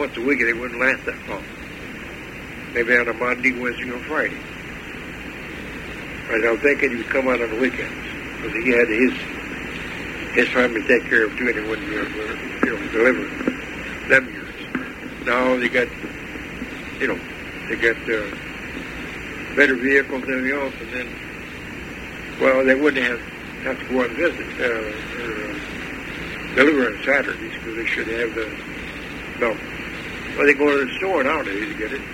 once a week, they wouldn't last that long. Maybe on a Monday, Wednesday, or Friday. But I'm thinking he would come out on the weekends because he had his family to take care of too, and he wouldn't deliver them years. Now they got, better vehicles than everything else, and then, well, they wouldn't have to go out and visit or deliver on Saturdays because they should have no. Well, they go to the store nowadays to get it.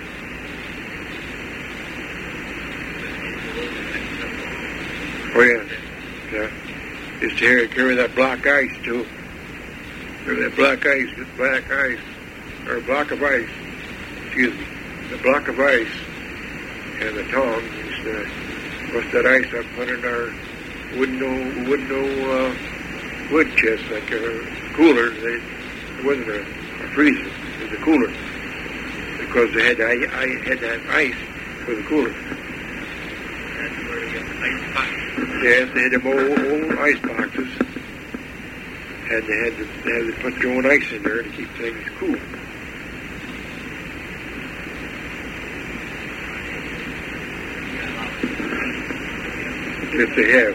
Oh, yeah. Used to carry that black ice, too. Carry that black ice, or a block of ice, excuse me, the block of ice and the tongs. Used to bust that ice up, put in our wood chest, like a cooler. It wasn't a freezer, it was a cooler. Because they had to have ice for the cooler. That's where you get the ice box. Yes, they had them old ice boxes. And they had to put their own ice in there to keep things cool. Yes, they have.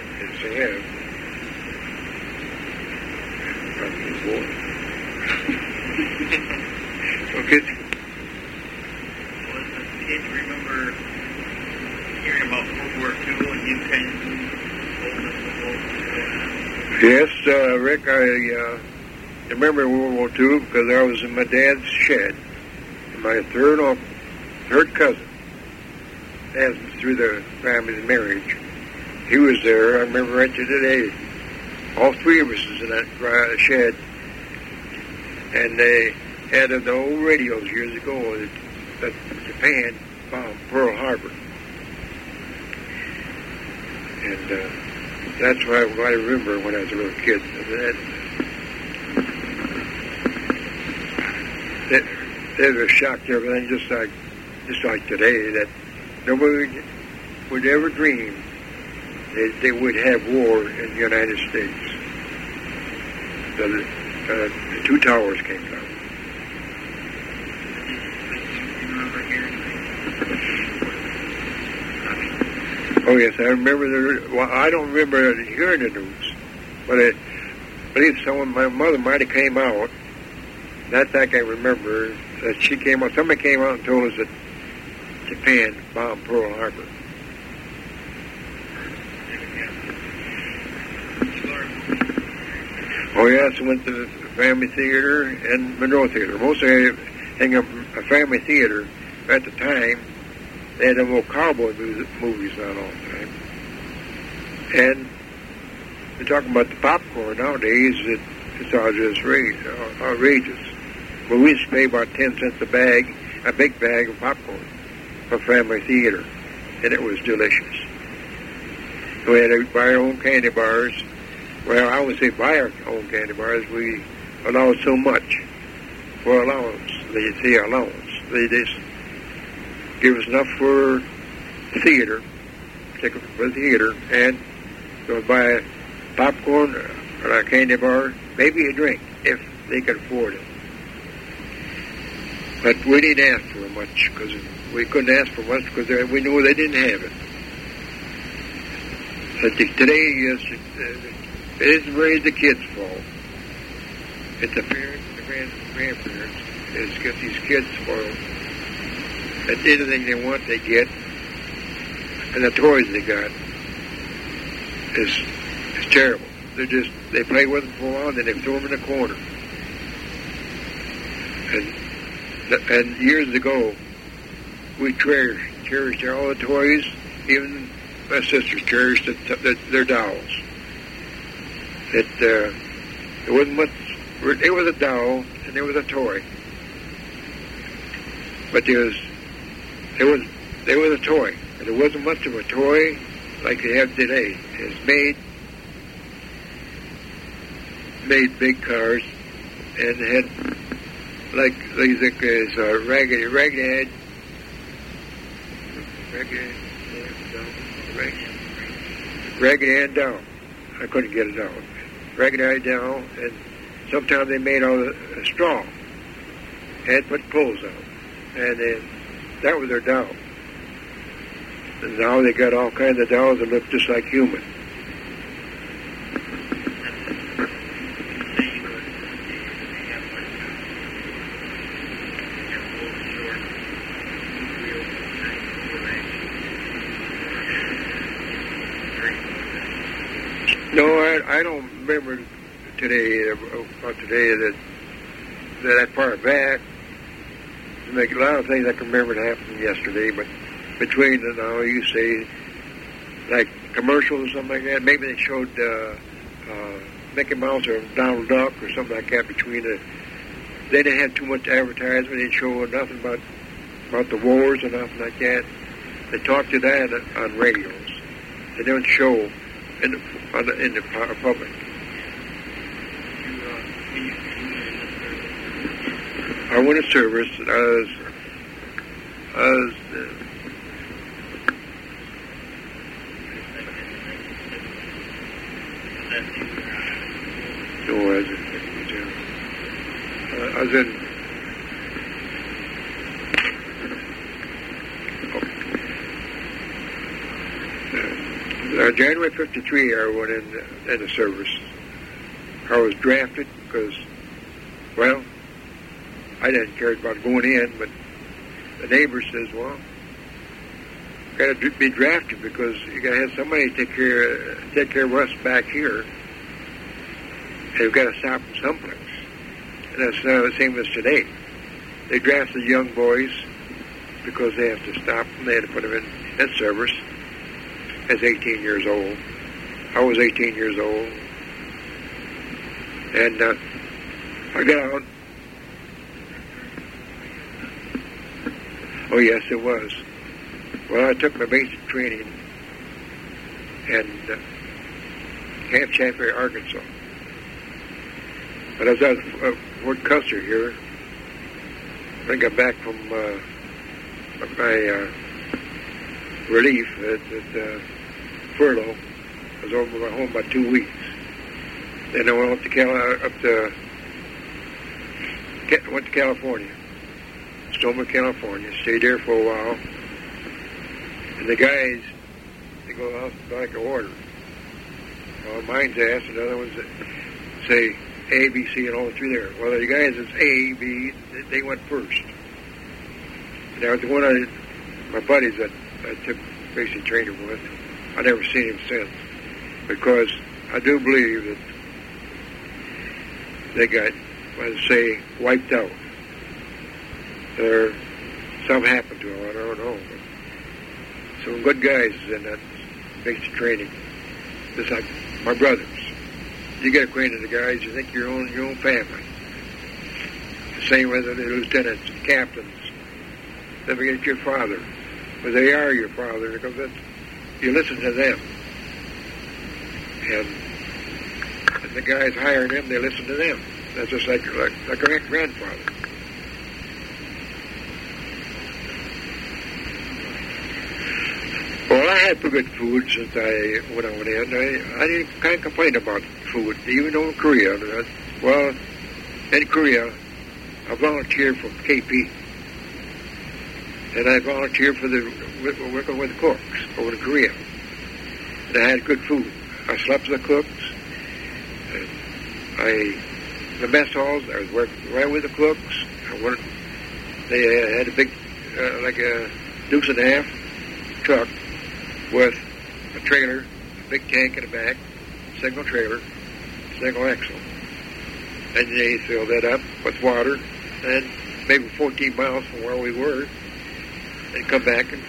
Okay. Well, as a kid, you remember hearing about World War II and you kind of told us about Yes, Rick, I remember World War II because I was in my dad's shed. And my third cousin, as through the family's marriage, he was there. I remember right to today. All three of us was in that shed. And they had the old radios years ago that Japan bombed Pearl Harbor. And that's what I remember when I was a little kid. They were shocked to everything, just like today, that nobody would ever dream that they would have war in the United States. The two towers came down. Oh, yes, I remember I don't remember hearing the news, but I believe my mother might have came out. That I can remember that she came out. Somebody came out and told us that Japan bombed Pearl Harbor. Oh, yes, I went to the Family Theater and Monroe Theater. Mostly hang up a Family Theater at the time. They had them old cowboy movies on all the time. And they're talking about the popcorn nowadays. It's all just outrageous. But we used to pay about 10 cents a big bag of popcorn for Family Theater. And it was delicious. We had to buy our own candy bars. Well, I would say buy our own candy bars. We allowed so much for allowance. They say allowance. They just give us enough for theater, particularly for theater, and so buy popcorn or a candy bar, maybe a drink, if they could afford it. But we didn't ask for much, because we couldn't ask for much, because we knew they didn't have it. But today, yes, it isn't really the kids' fault. It's the parents, the grandparents, that get these kids spoiled. That anything they want, they get. And the toys they got is terrible. They play with them for a while, and then they throw them in the corner. And years ago, we cherished all the toys. Even my sisters cherished their dolls. It wasn't much. It was a doll and there was a toy, but there was a toy, and there wasn't much of a toy like they have today. It's made big cars, and had like Raggedy Ann doll. I couldn't get it down. Raggedy Ann doll, and sometimes they made all the straw. had put clothes on. And that was their doll. And now they got all kinds of dolls that look just like human. No, I don't remember today that far back. Like a lot of things I can remember that happened yesterday, but between you say like commercials or something like that. Maybe they showed Mickey Mouse or Donald Duck or something like that between the. They didn't have too much advertisement. They didn't show nothing about the wars or nothing like that. They talked to that on radios. They don't show in the public. I went to service. I was in January '53. I went in the service. I was drafted because, well, I didn't care about going in, but the neighbor says, well, you got to be drafted because you got to have somebody take care of us back here, and you've got to stop them someplace. And that's the same as today. They draft the young boys because they have to stop them. They had to put them in service as 18 years old. I was 18 years old. And I got out. Oh, yes, it was. Well, I took my basic training in Camp Chaffee, Arkansas. But I was at Fort Custer here. When I got back from my relief at furlough, I was over my home about 2 weeks. Then I went went to California, Sonoma, California. Stayed there for a while. And the guys, they go out like an order. Well, mine's asked, and the other ones that say A, B, C, and all three there. Well, the guys that's A, B, they went first. Now, the one my buddies that I took basic training with, I never seen him since, because I do believe that they got, let's say, wiped out. Something happened to them, I don't know. But some good guys in that basic training, just like my brothers. You get acquainted with the guys, you think you're your own family. The same with the lieutenants and captains. Never forget your father. But they are your father because you listen to them. And the guys hiring them, they listen to them. That's just like a grandfather. Well, I had pretty good food when I went in. I didn't kind of complain about food, even though in Korea. Well, in Korea, I volunteered for KP. And I volunteered for working with the cooks over in Korea. And I had good food. I slept with the cooks. And the mess halls, I was working right with the cooks. They had a big, like a deuce and a half truck with a trailer, a big tank in the back, single trailer, single axle. And they filled that up with water, and maybe 14 miles from where we were, and come back and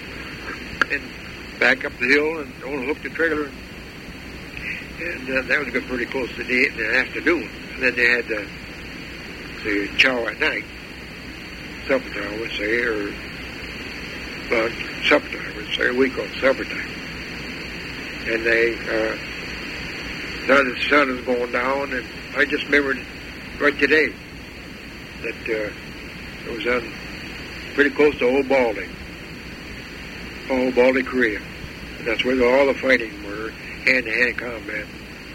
back up the hill and unhook the trailer. And that was getting pretty close to the afternoon. And then they had the chow at night, supper time, I would say, or supper time, I would say, we call it supper time. And now the sun is going down, and I just remembered right today that it was on pretty close to Old Baldy, Korea. And that's where all the fighting were, hand-to-hand combat.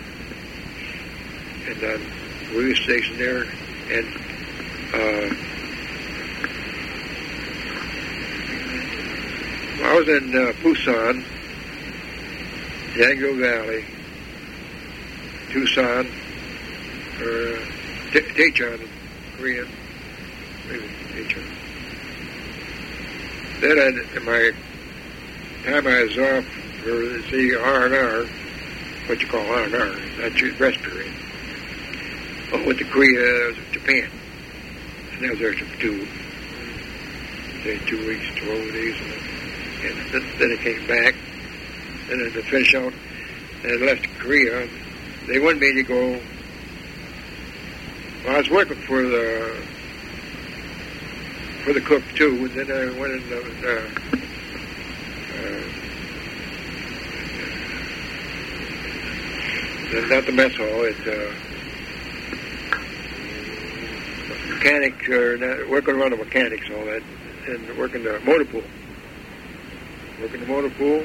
And we were stationed there, and was in Busan, Yangtze Valley, Tucson, or Daejeon in Korean, maybe Daejeon. Then in my time I was off for, see, R&R, what you call R&R, that's your rest period. I went to Korea, Japan, and I was there for 2 weeks, 12 days, and then I came back, and then to finish out, and I left Korea. They wanted me to go. Well, I was working for the cook too, and then I went in not the mess hall. It's mechanic, or working around the mechanics, all that, and working the motor pool. Working the motor pool.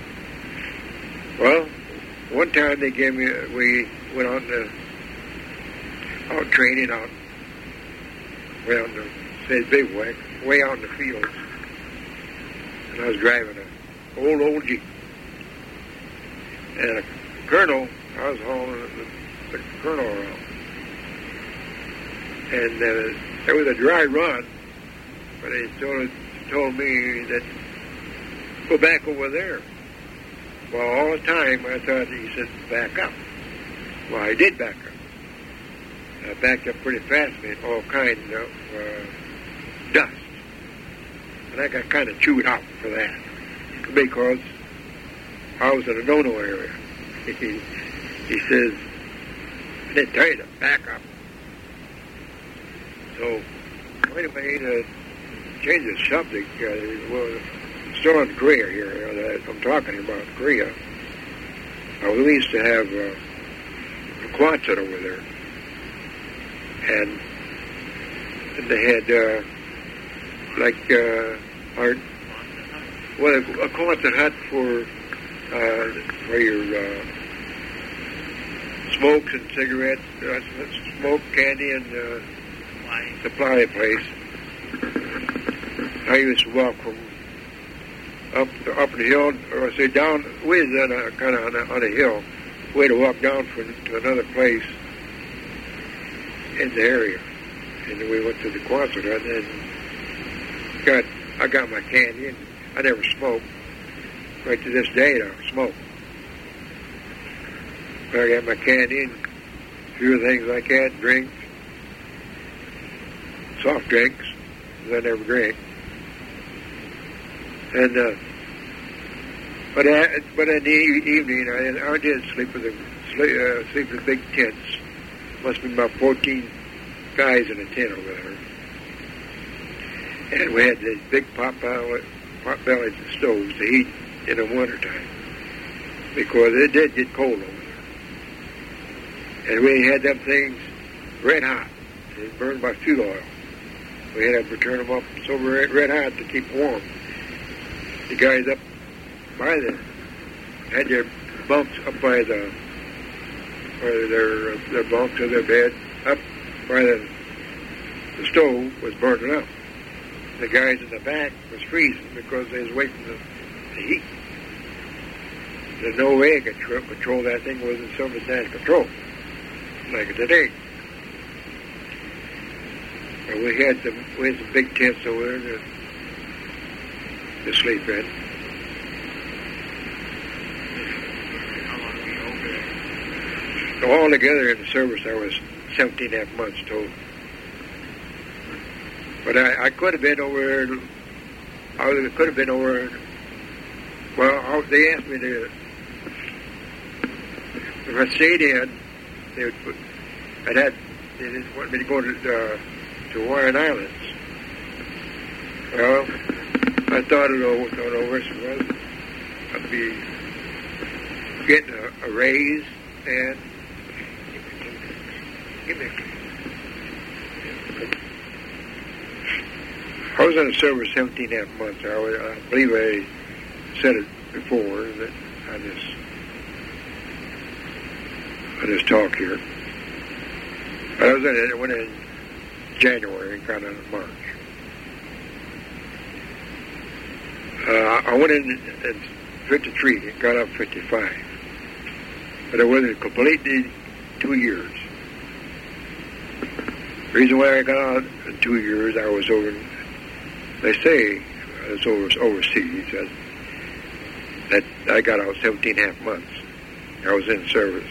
Well, one time they gave me, we went on out training out, way out in the, say, bivouac, way out in the fields. And I was driving an old Jeep. And a colonel, I was hauling the colonel around. And there was a dry run, but they told me that, go back over there. Well, all the time I thought he said, back up. Well, I did back up. I backed up pretty fast, made all kinds of dust. And I got kind of chewed out for that because I was in a no-no area. He says, I didn't tell you to back up. So, anyway, to change the subject, well, still in Korea here, I'm talking about Korea. We used to have a Quonset over there. And they had, a Quonset hut for your smokes and cigarettes, smoke, candy, and supply place. I used to walk from up the hill, or I say down, we was kind of on a hill. We had to walk down to another place in the area. And then we went to the Quonset hut, and I got my candy, and I never smoked. Right to this day, I don't smoke. But I got my candy and a few things like that, drinks, soft drinks, because I never drank. And but in the evening, I did sleep with sleep in big tents. Must be about 14 guys in a tent over there. And we had these big pot-bellied stoves to heat in the wintertime because it did get cold over there. And we had them things red hot. They burned by fuel oil. We had to turn them up so red hot to keep warm. The guys up by had their bunks up by their bunks or their bed up by the stove was burning up. The guys in the back was freezing because they was waiting for the heat. There's no way I could control that thing wasn't something that control like today. And we had some big tents over there to sleep in. So all together in the service, I was 17 and a half months total. But I could have been over. I could have been over. Well, they asked me to. If I stayed in, they would put. They didn't want me to go to Hawaiian Islands. Well, I thought it over. So I'd be getting a raise and give me. I was in the service 17 and a half months. I believe I said it before that on this talk here. I went in January and got out in March. I went in at 53 and got out 55. But I wasn't completely 2 years. The reason why I got out in 2 years, I was over, they say, I was overseas, that I got out 17 and a half months. I was in service.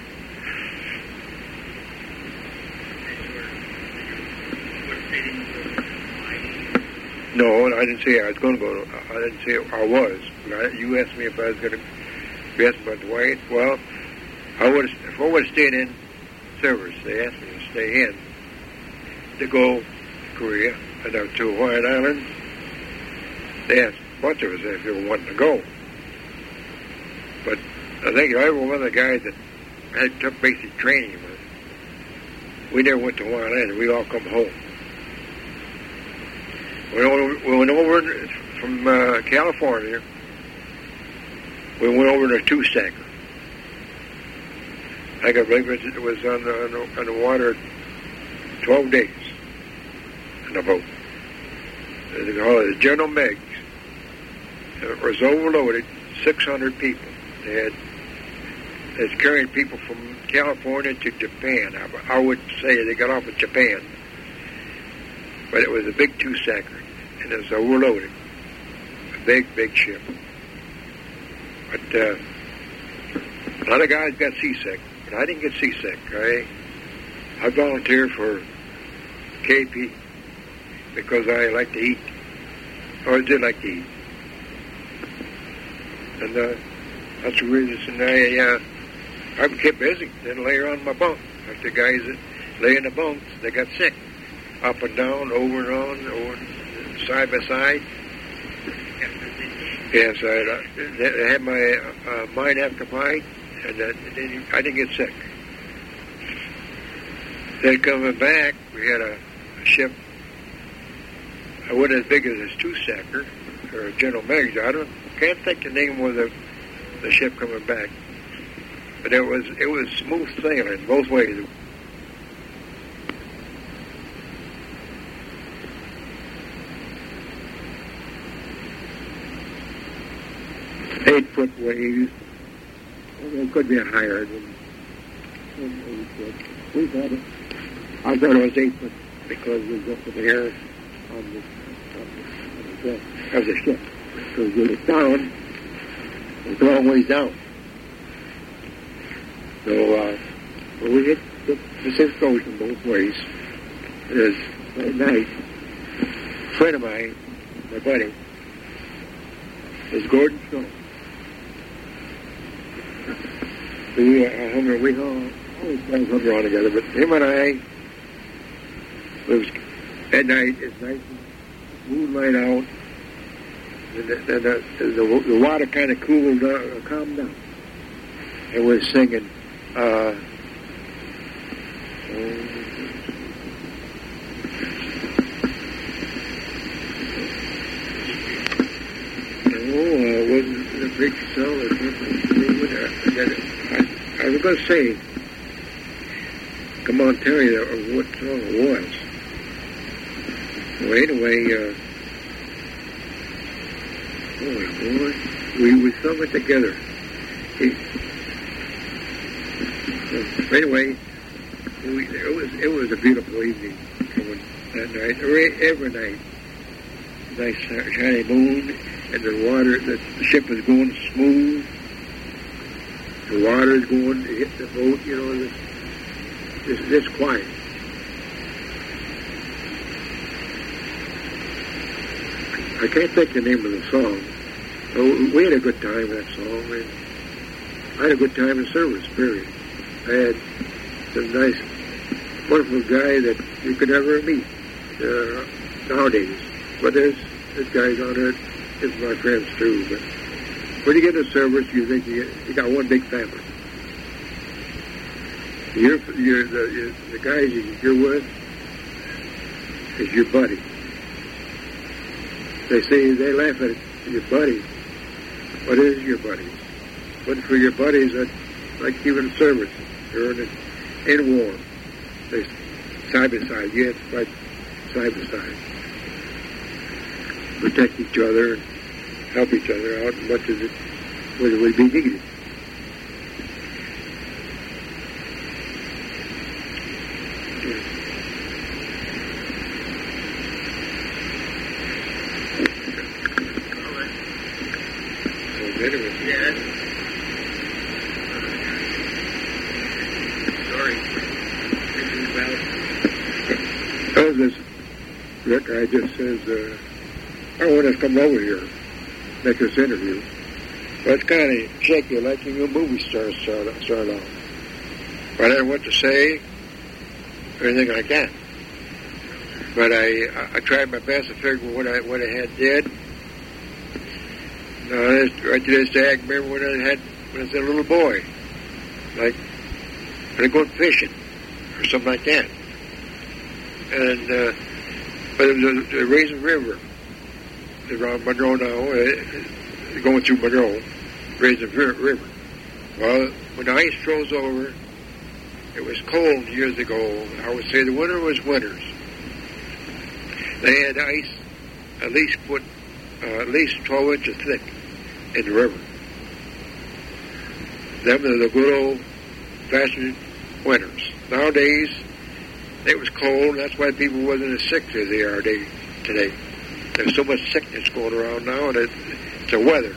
No, I didn't say I was going to go. I didn't say I was. You asked me if I was going to. You asked about Dwight. Well, if I would have stayed in service, they asked me to stay in to go to Korea and to Hawaiian Islands. They asked a bunch of us if they were wanting to go. But I think every one of the guys that had took basic training, we never went to Hawaiian Islands. We all come home. We went over from California. We went over to Two-Stacker. I believe it was on the water 12 days in a boat. They call it the General Meigs. It was overloaded, 600 people. They was carrying people from California to Japan. I would say they got off at Japan. But it was a big Two-Stacker, and it was overloaded. A big, big ship. But a lot of guys got seasick, but I didn't get seasick. I volunteered for KP because I like to eat. Or I did like to eat. And that's the reason I kept busy. Then lay around my bunk. Like the guys that lay in the bunks, they got sick. Up and down, over and on, over side by side. Yes, I had my mind after fight, and I didn't get sick. Then coming back, we had a ship. I wasn't as big as this Two-Stacker or General Meigs. Can't think the name of the ship coming back, but it was smooth sailing both ways. 8-foot waves. It could be higher than 8 foot. I thought it was 8 foot because we was up in the air on the deck of the ship. Because when it's down, it's a long ways down. So we hit the Pacific Ocean both ways. That night, a friend of mine, my buddy, is Gordon Snow. We always guys hung around together, but him and I, at night, it's nice and moonlight out, and the water kind of cooled down, calmed down, and we're singing, wasn't a big cell or something. I was going to say, come on, tell you what song it was. Well, anyway, we sung it together. Anyway, it was a beautiful evening coming that night. Every night, nice shiny moon, and the ship is going smooth. The water is going to hit the boat, it's quiet. I can't think the name of the song. We had a good time with that song, and I had a good time in service, period. I had some nice, wonderful guy that you could never meet nowadays. But there's guys on there, it's my friends too, but when you get in service, you think you got one big family. The guys you're with is your buddy. They say they laugh at your buddy. What is your buddies? But for your buddies, that like you in service, you're in war. They side by side. You have to fight side by side. Protect each other. help each other out as much as it would be needed. Anyway. Yeah. Sorry. Oh, this Rick guy just says, I want us to come over here, make this interview. Well, it's kind of shaky, like a new movie star start off. But I don't know what to say or anything like that. But I tried my best to figure what I had did. Right to this day, I can remember when I was a little boy, like when I go fishing or something like that. And but it was the Raisin River around Monroe now, going through Monroe, Raisin River. Well, when the ice froze over, it was cold years ago. I would say the winter was winters. They had ice at least 12 inches thick in the river. Them are the good old-fashioned winters. Nowadays, it was cold. That's why people wasn't as sick as they are today. There's so much sickness going around now, and it's the weather.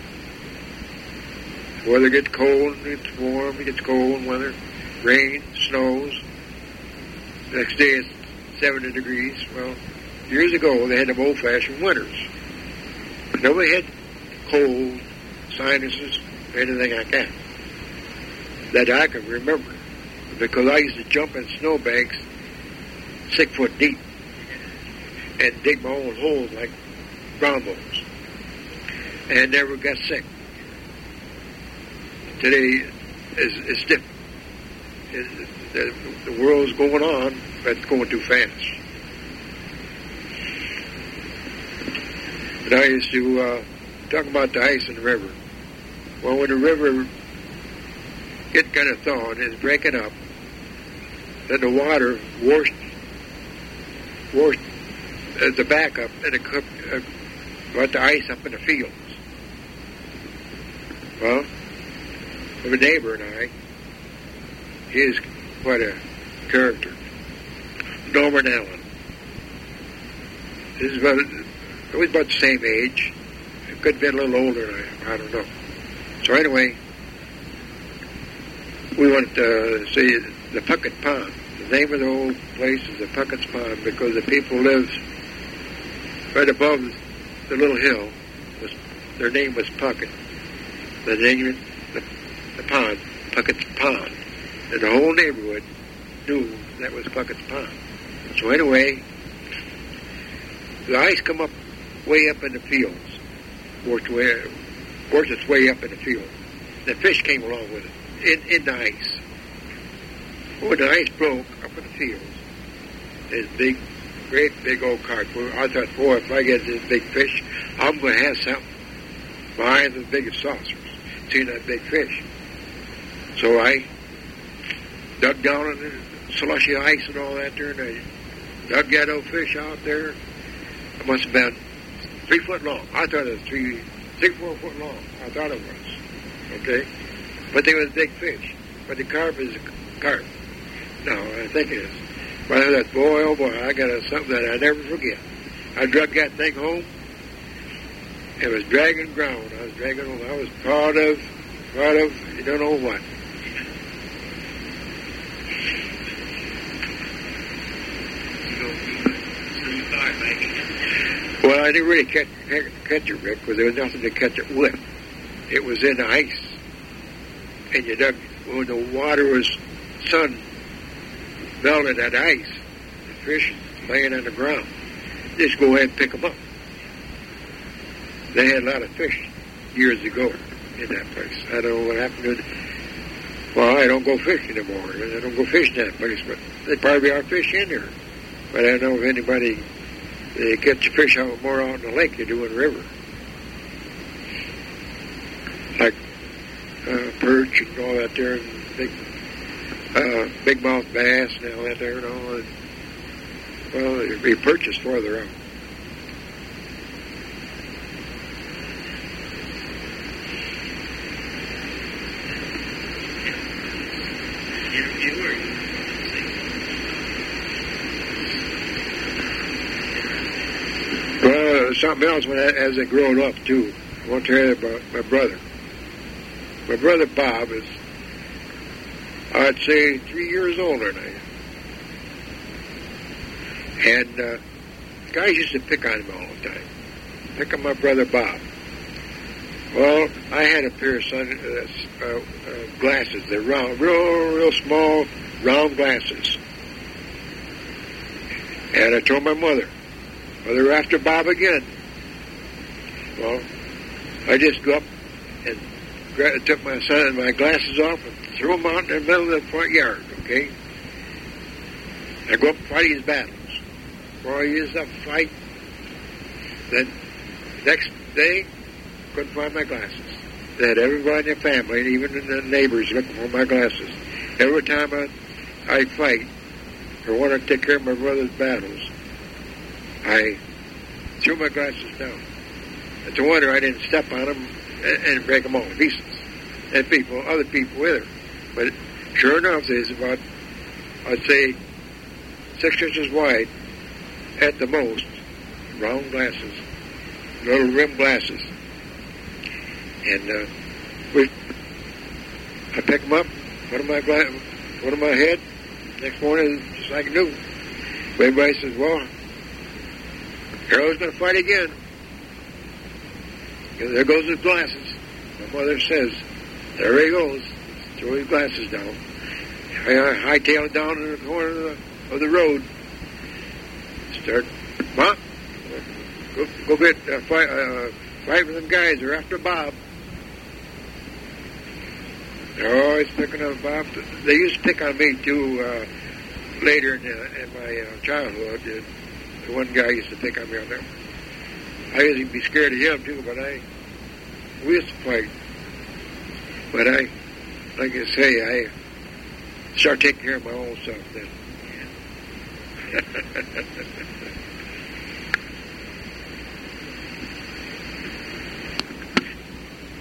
The weather gets cold, it gets warm, it gets cold, weather, rain, snows. The next day it's 70 degrees. Well, years ago, they had them old-fashioned winters. Nobody had cold, sinuses, anything like that I can remember, because I used to jump in snowbanks 6 foot deep and dig my own holes like ground balls and never got sick. Today is different. The world's going on, but it's going too fast. And I used to talk about the ice in the river. Well, when the river gets kind of thawed and is breaking up, then the water washed the back up and it brought the ice up in the fields. Well, my neighbor and I, he is quite a character. Norman Allen. He was about the same age. It could have been a little older than I don't know. So anyway, we went to see the Puckett Pond. The name of the old place is the Puckett's Pond because the people lived right above the little hill. Their name was Puckett. The name of the pond, Puckett's Pond. And the whole neighborhood knew that was Puckett's Pond. So anyway, the ice come up way up in the fields, worked its way up in the field. The fish came along with it, in the ice. When the ice broke up in the fields, this great big old carp. I thought, boy, if I get this big fish, I'm going to have something. My eyes as big as saucers, seeing that big fish. So I dug down in the slushy ice and all that there, and I dug that old fish out there. It must have been 3 foot long. I thought it was 3, 4 foot long. I thought it was. Okay? But they was big fish. But the carp is a carp. No, I think it is. But I thought, boy, oh boy, I got something that I never forget. I drug that thing home. It was dragging ground. I was dragging home. I was proud of, you don't know what. Well, I didn't really catch it, Rick, because there was nothing to catch it with. It was in the ice. And you dug, when the water was, sun melted that ice, the fish laying on the ground. Just go ahead and pick them up. They had a lot of fish years ago in that place. I don't know what happened to it. Well, I don't go fishing anymore. I don't go fishing that place, but they probably are fish in there. But I don't know if anybody, they catch the fish out more out in the lake than they do in the river. Like perch and all that there, and big mouth bass and all that there and all. And, well, the perch is farther out. something else as I grew up, too. I want to tell you about my brother. My brother Bob is, I'd say, 3 years older than I am. And guys used to pick on him all the time. Pick on my brother Bob. Well, I had a pair of glasses. They're round, real small, round glasses. And I told my mother, well, they're after Bob again. Well, I just go up and took my son and my glasses off and threw them out in the middle of the front yard, okay? I go up and fight his battles. Boy, he is a fight. Then, next day, couldn't find my glasses. They had everybody in the family, and even the neighbors, looking for my glasses. Every time I fight, or want to take care of my brother's battles, I threw my glasses down. It's a wonder I didn't step on them and break them all to pieces. And other people with her. But sure enough, there's about, I'd say, 6 inches wide at the most, round glasses, little rim glasses. And I pick them up, put them on my head. Next morning, just like new. Everybody says, well, Harold's going to fight again. And there goes his glasses. My mother says, there he goes. Throw his glasses down. I hightail it down in the corner of the road. Start, Mom, go get fight with them guys. They're after Bob. They're always picking on Bob. They used to pick on me, too, later in my childhood. The one guy used to pick on me on them. I used to be scared of him, too, but we used to fight. But like I say, I start taking care of my own self then.